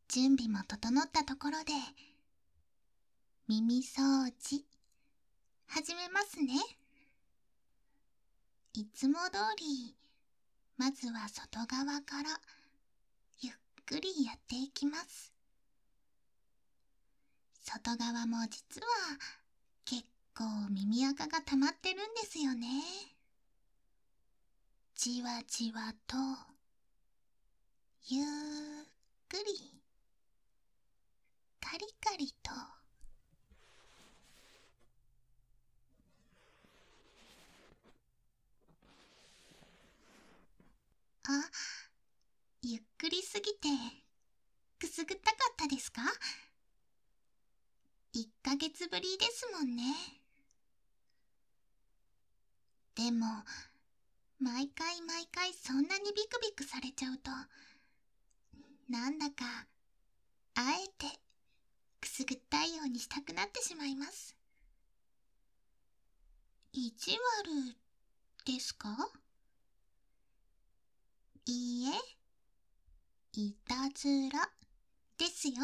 準備も整ったところで、耳掃除、始めますね。いつも通り、まずは外側からゆっくりやっていきます。外側も実は結構耳垢が溜まってるんですよね。じわじわとゆっくりカリカリと。あ、ゆっくりすぎてくすぐったかったですか？1ヶ月ぶりですもんね。でも毎回毎回そんなにビクビクされちゃうと、なんだかあえてくすぐったいようにしたくなってしまいます。意地悪ですか？いいえ、いたずらですよ。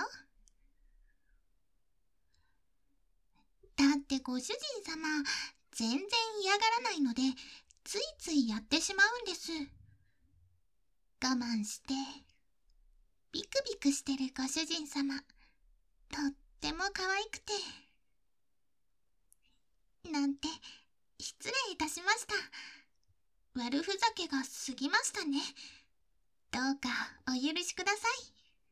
だってご主人様、全然嫌がらないので、ついついやってしまうんです。我慢して、ビクビクしてるご主人様、とっても可愛くて。なんて、失礼いたしました。悪ふざけが過ぎましたね。どうかお許しください。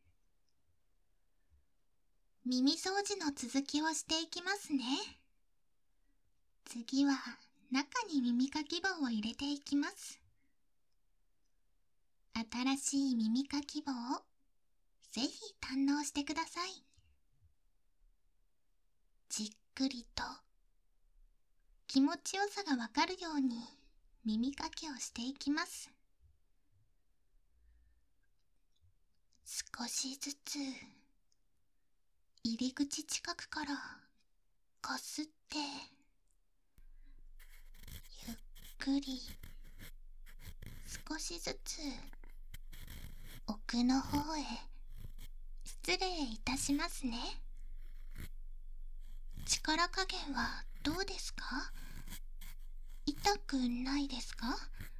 耳掃除の続きをしていきますね。次は中に耳かき棒を入れていきます。新しい耳かき棒をぜひ堪能してください。じっくりと気持ちよさがわかるように耳かきをしていきます。少しずつ入り口近くからこすって、ゆっくり少しずつ奥の方へ失礼いたしますね。力加減はどうですか？痛くないですか？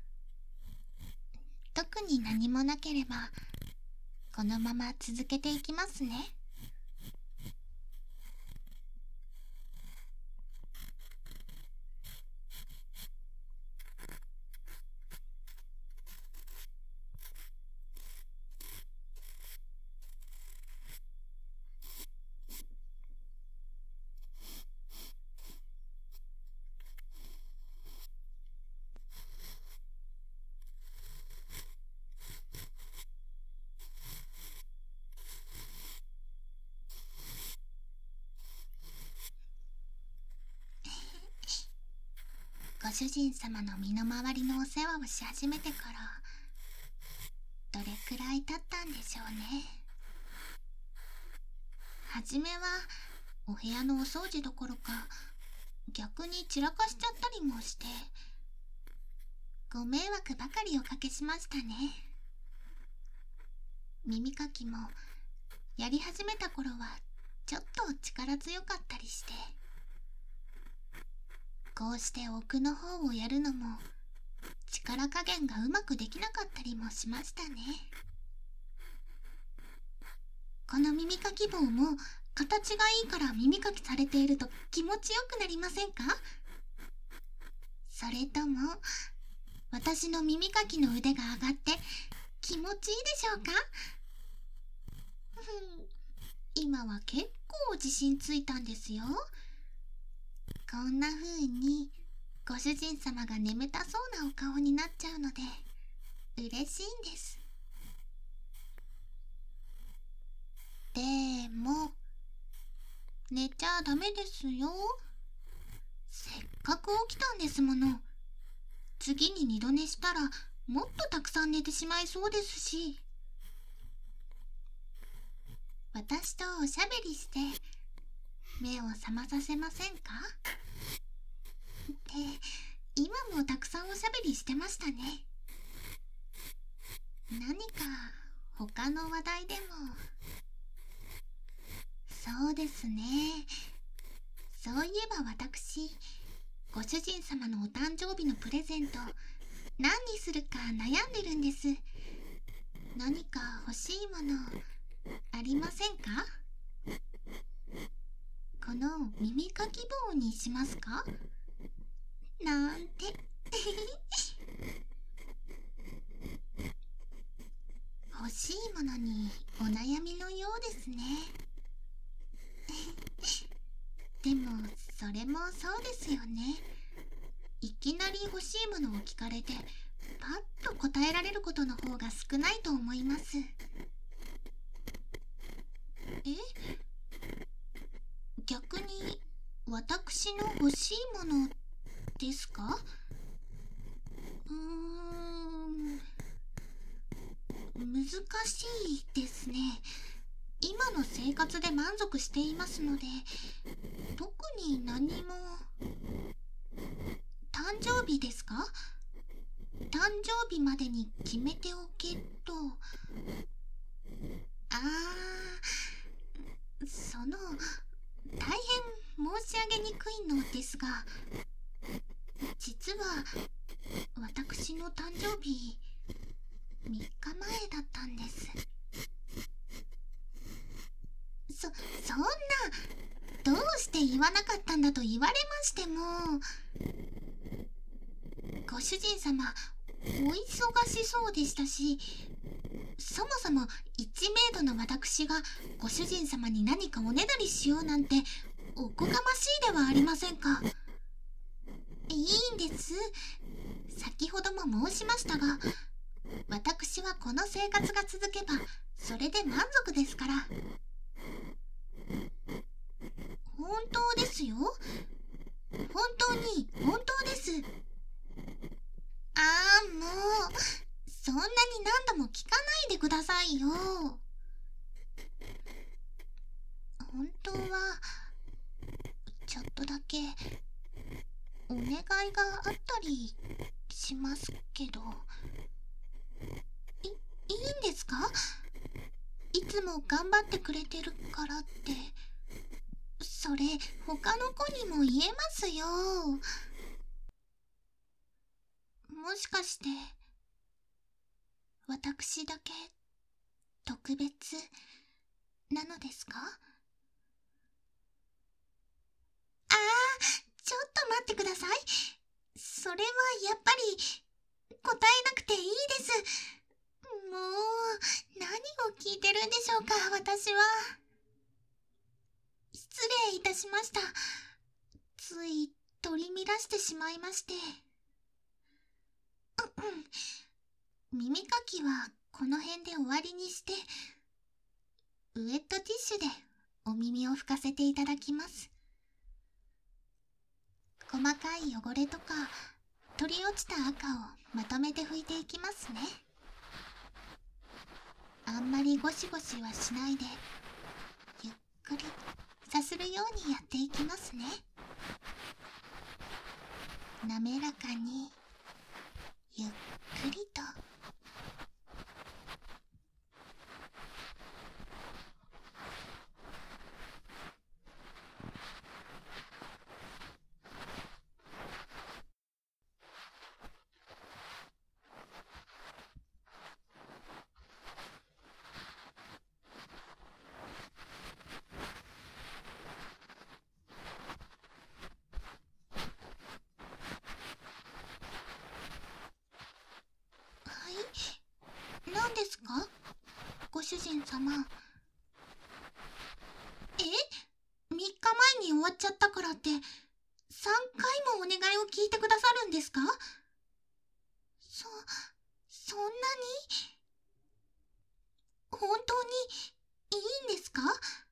特に何もなければこのまま続けていきますね。ご主人様の身の回りのお世話をし始めてからどれくらい経ったんでしょうね。はじめはお部屋のお掃除どころか逆に散らかしちゃったりもして、ご迷惑ばかりおかけしましたね。耳かきもやり始めた頃はちょっと力強かったりして、こうして奥の方をやるのも力加減がうまくできなかったりもしましたね。この耳かき棒も形がいいから耳かきされていると気持ちよくなりませんか？それとも私の耳かきの腕が上がって気持ちいいでしょうか？今は結構自信ついたんですよ。こんな風にご主人様が眠たそうなお顔になっちゃうので嬉しいんです。でも寝ちゃダメですよ。せっかく起きたんですもの。次に二度寝したらもっとたくさん寝てしまいそうですし。私とおしゃべりして目を覚まさせませんか？って今もたくさんおしゃべりしてましたね。何か他の話題でもそうですね。そういえば私、ご主人様のお誕生日のプレゼント、何にするか悩んでるんです。何か欲しいものありませんか？この耳かき棒にしますか？なんて欲しいものにお悩みのようですね。でもそれもそうですよね。いきなり欲しいものを聞かれてパッと答えられることの方が少ないと思います。逆に私の欲しいものですか？難しいですね。今の生活で満足していますので、特に何も。誕生日ですか？誕生日までに決めておけと。大変申し上げにくいのですが、実は私の誕生日3日前だったんです。そんな、どうして言わなかったんだと言われましても、ご主人様お忙しそうでしたし、そもそも1メイドの私がご主人様に何かおねだりしようなんておこがましいではありませんか。いいんです。先ほども申しましたが、私はこの生活が続けばそれで満足ですから。本当ですよ。本当です。もうそんなに何度も聞かないでくださいよ。本当はちょっとだけお願いがあったりしますけど。いいんですか？いつも頑張ってくれてるからって。それ他の子にも言えますよ。もしかして私だけ特別なのですか？ちょっと待ってください。それはやっぱり答えなくていいです。もう何を聞いてるんでしょうか、私は。失礼いたしました。つい取り乱してしまいまして。耳かきはこの辺で終わりにして、ウェットティッシュでお耳を拭かせていただきます。細かい汚れとか取り落ちた赤をまとめて拭いていきますね。あんまりゴシゴシはしないで、ゆっくりさするようにやっていきますね。滑らかにゆっくりと。何ですか、ご主人様。3日前に終わっちゃったからって3回もお願いを聞いてくださるんですか？そんなに本当にいいんですか？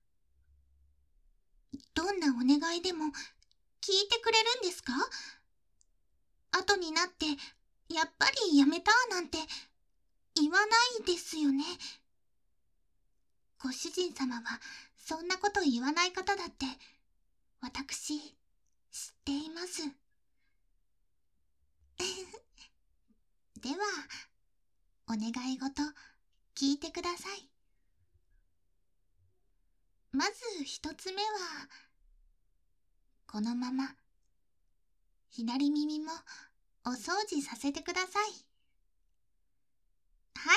どんなお願いでも聞いてくれるんですか？後になってやっぱりやめたなんて言わないですよね。ご主人様はそんなこと言わない方だって私知っています。ではお願い事聞いてください。 まず一つ目は、このまま左耳もお掃除させてください。はい、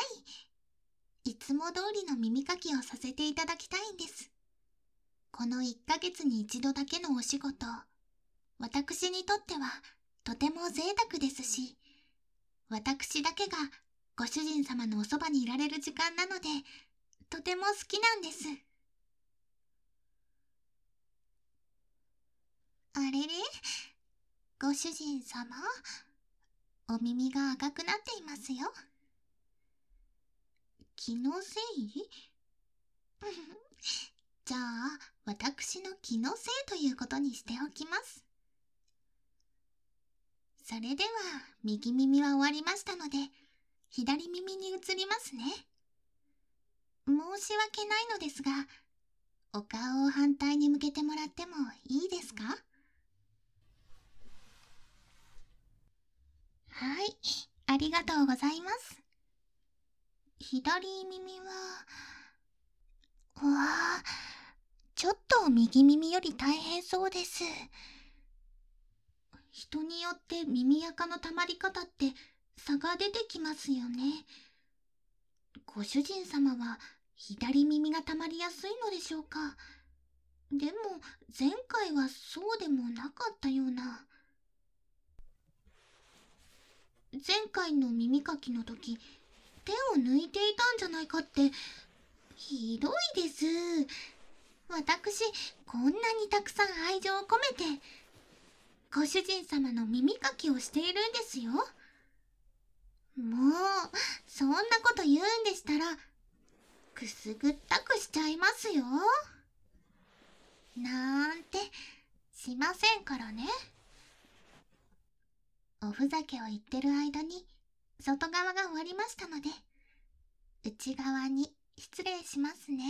いつも通りの耳かきをさせていただきたいんです。この1ヶ月に一度だけのお仕事、私にとってはとても贅沢ですし、私だけがご主人様のおそばにいられる時間なので、とても好きなんです。あれれ、ご主人様、お耳が赤くなっていますよ。気のせいじゃあ、私の気のせいということにしておきます。それでは、右耳は終わりましたので、左耳に移りますね。申し訳ないのですが、お顔を反対に向けてもらってもいいですか？はい、ありがとうございます。左耳は、うわあ、ちょっと右耳より大変そうです。人によって耳垢の溜まり方って差が出てきますよね。ご主人様は左耳が溜まりやすいのでしょうか？でも前回はそうでもなかったような。前回の耳かきの時、手を抜いていたんじゃないかって。ひどいです。私、こんなにたくさん愛情を込めてご主人様の耳かきをしているんですよ。もうそんなこと言うんでしたらくすぐったくしちゃいますよ。なんてしませんからね。おふざけを言ってる間に外側が終わりましたので、内側に失礼しますね。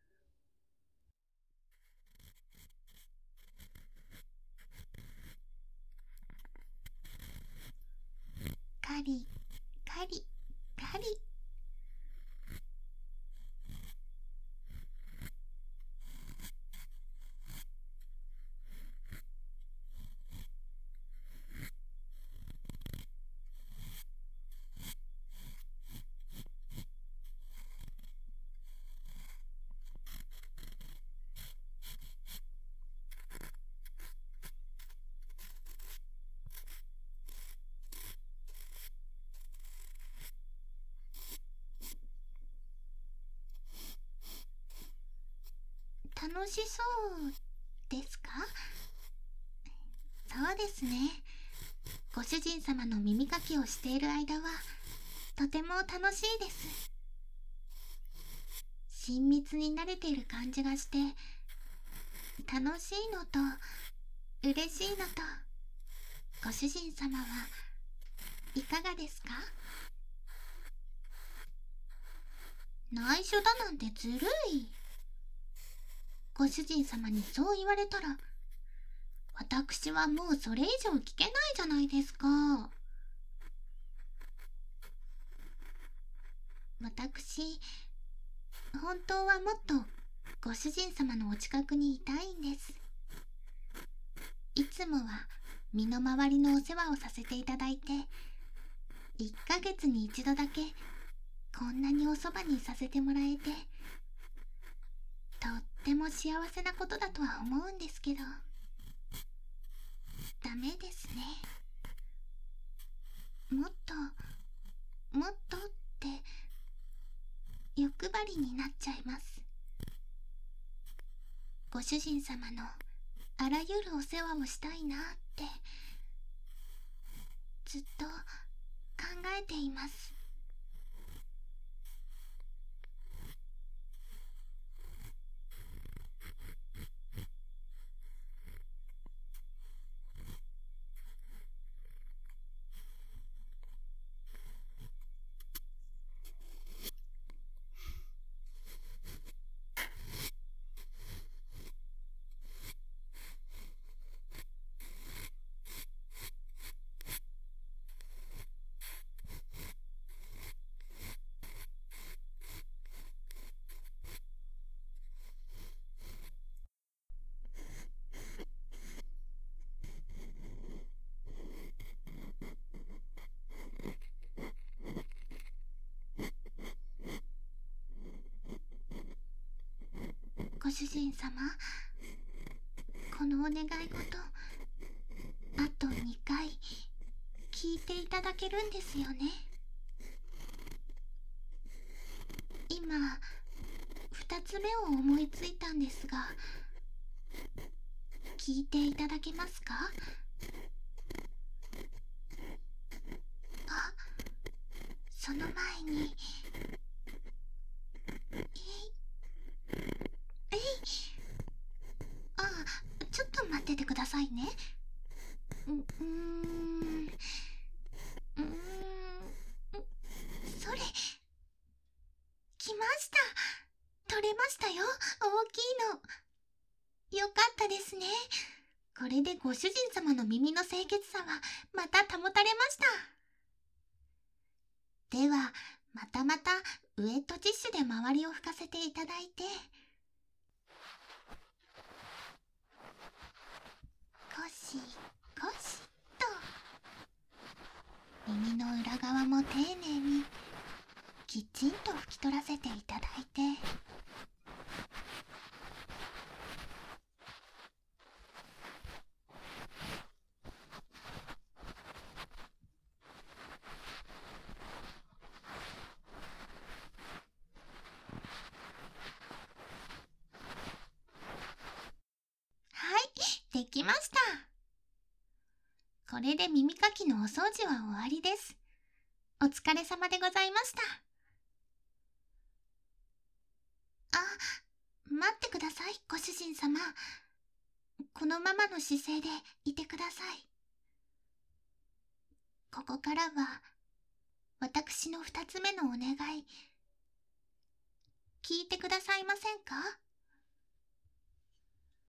カリカリカリ。楽しそうですか？そうですね。ご主人様の耳かきをしている間はとても楽しいです。親密に慣れている感じがして、楽しいのと嬉しいのと。ご主人様はいかがですか？内緒だなんてずるい。ご主人様にそう言われたら、私はもうそれ以上聞けないじゃないですか。私、本当はもっとご主人様のお近くにいたいんです。いつもは身の回りのお世話をさせていただいて、1ヶ月に一度だけこんなにおそばにいさせてもらえて、とっても幸せなことだとは思うんですけど、ダメですね。もっともっとって欲張りになっちゃいます。ご主人様のあらゆるお世話をしたいなってずっと考えています。 ご主人様、このお願い事、あと2回聞いていただけるんですよね。今2つ目を思いついたんですが、聞いていただけますか？あ、その前に、あ、ちょっと待っててくださいね。それ、来ました。取れましたよ、大きいの。よかったですね。これでご主人様の耳の清潔さはまた保たれました。では、またウエットティッシュで周りを拭かせていただいて、ゴシゴシと耳の裏側も丁寧にきちんと拭き取らせていただいて、はい、できました。これで耳かきのお掃除は終わりです。お疲れ様でございました。あ、待ってください、ご主人様。このままの姿勢でいてください。ここからは私の2つ目のお願い、聞いてくださいませんか？